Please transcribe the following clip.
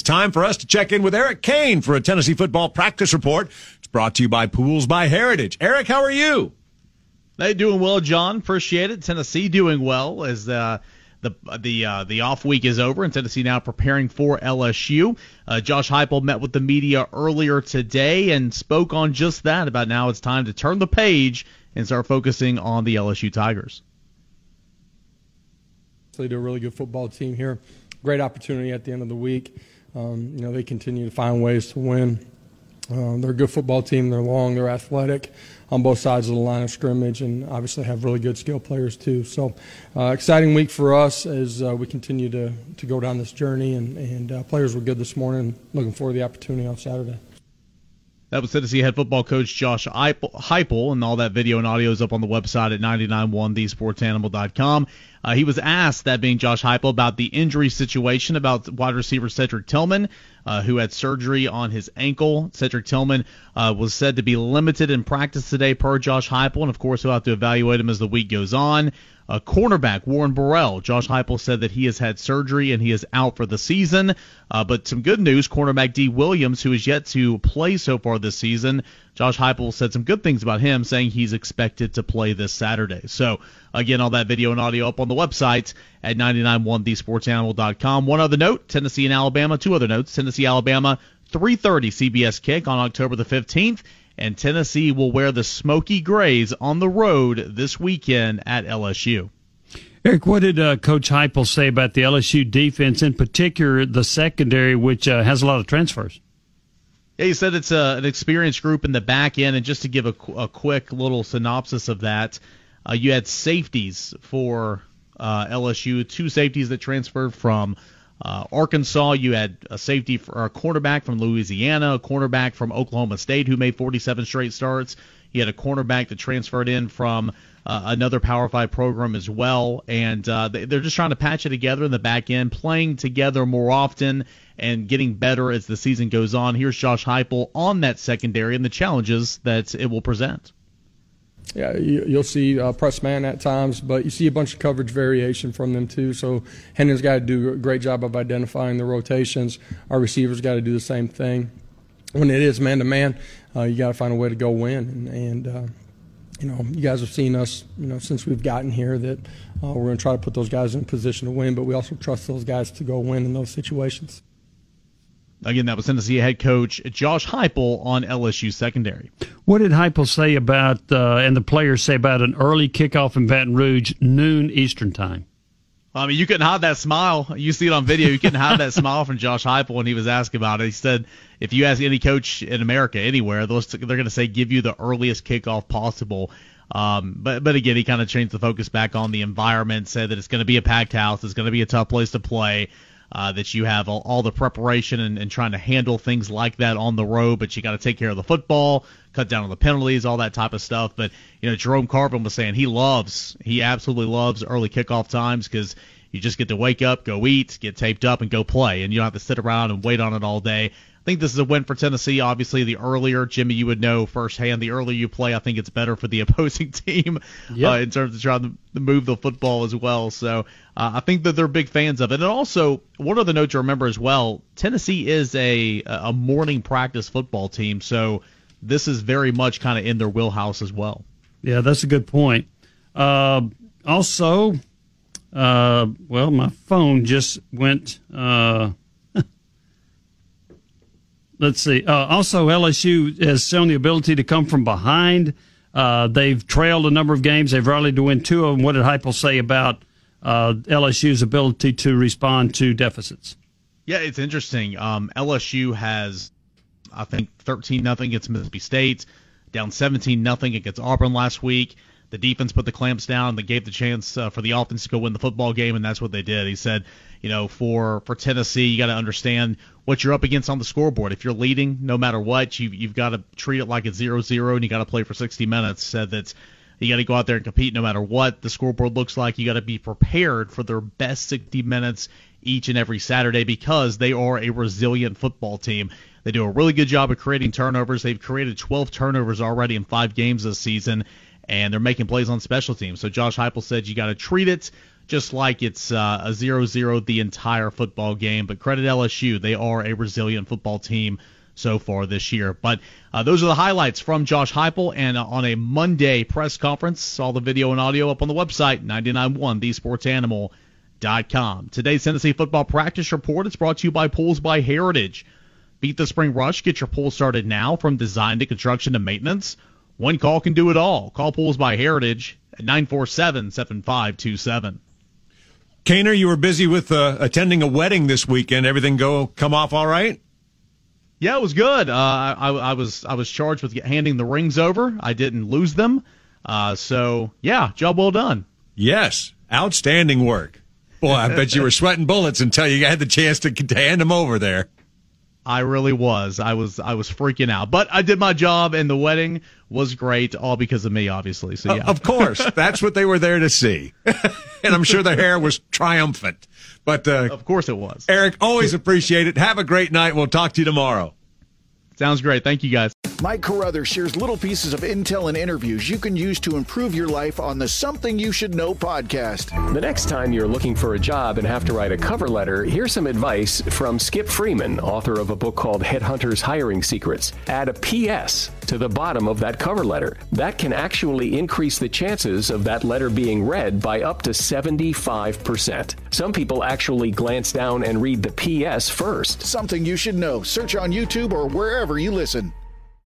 time for us to check in with Eric Kane for a Tennessee football practice report. It's brought to you by Pools by Heritage. Eric, how are you? They doing well, John. Appreciate it. Tennessee doing well as the off week is over, and Tennessee now preparing for LSU. Josh Heupel met with the media earlier today and spoke on just that, about now it's time to turn the page and start focusing on the LSU Tigers. They're a really good football team here. Great opportunity at the end of the week. They continue to find ways to win. They're a good football team. They're long. They're athletic on both sides of the line of scrimmage, and obviously have really good skill players too. So exciting week for us as we continue to go down this journey, and players were good this morning. Looking forward to the opportunity on Saturday. That was Tennessee head football coach Josh Heupel, and all that video and audio is up on the website at 991thesportsanimal.com. He was asked, that being Josh Heupel, about the injury situation about wide receiver Cedric Tillman, who had surgery on his ankle. Cedric Tillman was said to be limited in practice today per Josh Heupel, and of course we'll have to evaluate him as the week goes on. Cornerback Warren Burrell, Josh Heupel said that he has had surgery and he is out for the season. But some good news, cornerback D. Williams, who is yet to play so far this season, Josh Heupel said some good things about him, saying he's expected to play this Saturday. So, again, all that video and audio up on the website at 991thesportsanimal.com. One other note, Tennessee and Alabama. Two other notes, Tennessee, Alabama, 3:30 CBS kick on October the 15th. And Tennessee will wear the smoky grays on the road this weekend at LSU. Eric, what did Coach Heupel say about the LSU defense, in particular the secondary, which has a lot of transfers? Yeah, he said it's an experienced group in the back end, and just to give a quick little synopsis of that, you had safeties for LSU, two safeties that transferred from Arkansas. You had a safety for a cornerback from Louisiana, a cornerback from Oklahoma State who made 47 straight starts. You had a cornerback that transferred in from another Power 5 program as well, and they're just trying to patch it together in the back end, playing together more often and getting better as the season goes on. Here's Josh Heupel on that secondary and the challenges that it will present. Yeah, you'll see press man at times, but you see a bunch of coverage variation from them too. So Hendon's got to do a great job of identifying the rotations. Our receivers got to do the same thing. When it is man-to-man, you got to find a way to go win. And you guys have seen us, since we've gotten here, that we're going to try to put those guys in a position to win, but we also trust those guys to go win in those situations. Again, that was Tennessee head coach Josh Heupel on LSU secondary. What did Heupel say about, and the players say about, an early kickoff in Baton Rouge, noon Eastern time? I mean, you couldn't hide that smile. You see it on video. You couldn't hide that smile from Josh Heupel when he was asked about it. He said, if you ask any coach in America anywhere, they're going to say give you the earliest kickoff possible. But again, he kind of changed the focus back on the environment, said that it's going to be a packed house, it's going to be a tough place to play. That you have all the preparation and trying to handle things like that on the road, but you got to take care of the football, cut down on the penalties, all that type of stuff. But, Jerome Carvin was saying he absolutely loves early kickoff times because you just get to wake up, go eat, get taped up, and go play, and you don't have to sit around and wait on it all day. I think this is a win for Tennessee. Obviously, the earlier, Jimmy, you would know firsthand, the earlier you play, I think it's better for the opposing team in terms of trying to move the football as well. So I think that they're big fans of it. And also, one other note to remember as well, Tennessee is a morning practice football team, so this is very much kind of in their wheelhouse as well. Yeah, that's a good point. Also, my phone just went... Let's see. Also, LSU has shown the ability to come from behind. They've trailed a number of games. They've rallied to win two of them. What did Heupel say about LSU's ability to respond to deficits? Yeah, it's interesting. LSU has, I think, 13-0 against Mississippi State, down 17-0 against Auburn last week. The defense put the clamps down. They gave the chance for the offense to go win the football game, and that's what they did. He said, for Tennessee, you got to understand what you're up against on the scoreboard. If you're leading, no matter what, you've got to treat it like it's 0-0, and you got to play for 60 minutes. Said that you got to go out there and compete no matter what the scoreboard looks like. You got to be prepared for their best 60 minutes each and every Saturday because they are a resilient football team. They do a really good job of creating turnovers. They've created 12 turnovers already in 5 games this season, and they're making plays on special teams. So Josh Heupel said you got to treat it just like it's a 0-0 the entire football game. But credit LSU. They are a resilient football team so far this year. But those are the highlights from Josh Heupel, and on a Monday press conference, all the video and audio up on the website, 991thesportsanimal.com. Today's Tennessee football practice report is brought to you by Pools by Heritage. Beat the spring rush. Get your pool started now, from design to construction to maintenance. One call can do it all. Call Pools by Heritage at 947-7527. Kaner, you were busy with attending a wedding this weekend. Everything come off all right? Yeah, it was good. I was charged with handing the rings over. I didn't lose them. So, yeah, job well done. Yes, outstanding work. Boy, I bet you were sweating bullets until you had the chance to hand them over there. I really was. I was freaking out. But I did my job, and the wedding was great, all because of me, obviously. So, yeah. Of course. That's what they were there to see. And I'm sure the hair was triumphant. But of course it was. Eric, always appreciate it. Have a great night. We'll talk to you tomorrow. Sounds great. Thank you, guys. Mike Carruthers shares little pieces of intel and interviews you can use to improve your life on the Something You Should Know podcast. The next time you're looking for a job and have to write a cover letter, here's some advice from Skip Freeman, author of a book called Headhunters Hiring Secrets. Add a PS to the bottom of that cover letter. That can actually increase the chances of that letter being read by up to 75%. Some people actually glance down and read the PS first. Something You Should Know. Search on YouTube or wherever you listen.